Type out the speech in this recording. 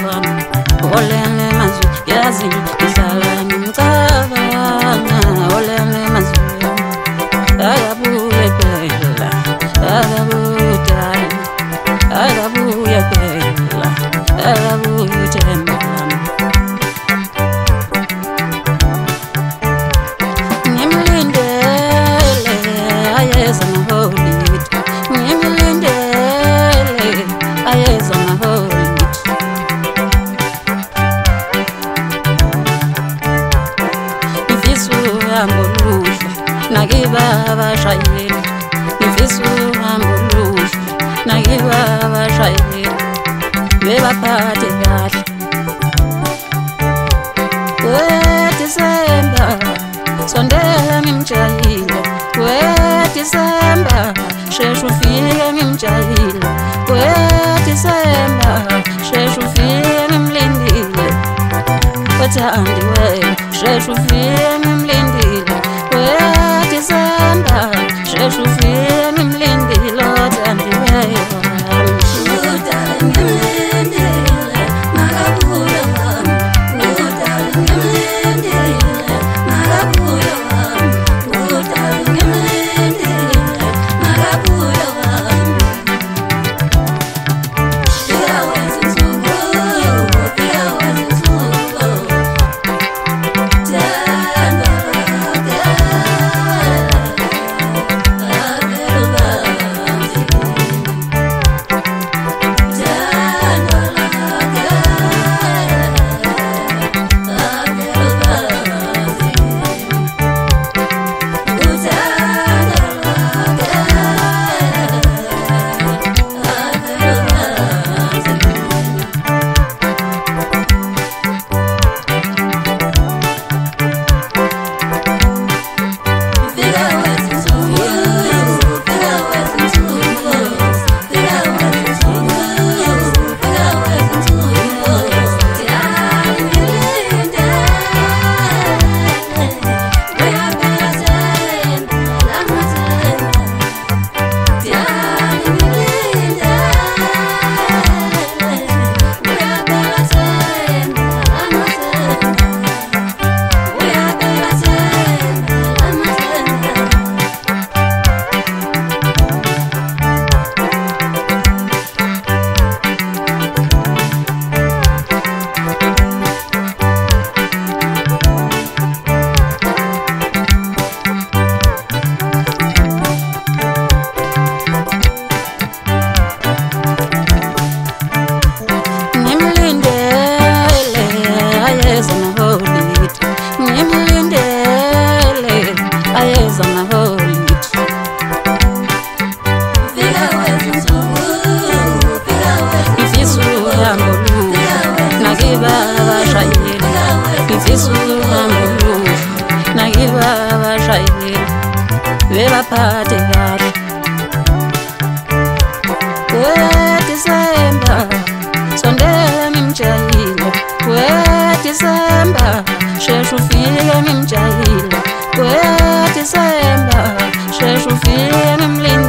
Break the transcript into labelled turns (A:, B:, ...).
A: wami olele mazwi yazi ngihlala ngimcabanga olele mazwi akabuye phela akabuye phela akabuye themba lami ngimlindele ayeza ngaholide ngimlindele ayeza ngaholide ngifisa uhambo oluhle nakiba abashayeli ngifisa uhambo oluhle nakiba abashayeli bebaphathe kahle December sondela ngimjayile December sheshe ufike ngimjayile December sheshe ufike ngimlindile wethandiwe sheshe ufike ngimlindile December sheshe ufike ngimlindile wethandiwe bebaphathe kahle December sondela ngimjayile December sheshe ufike ngimjayile December sheshe ufike ngimlindile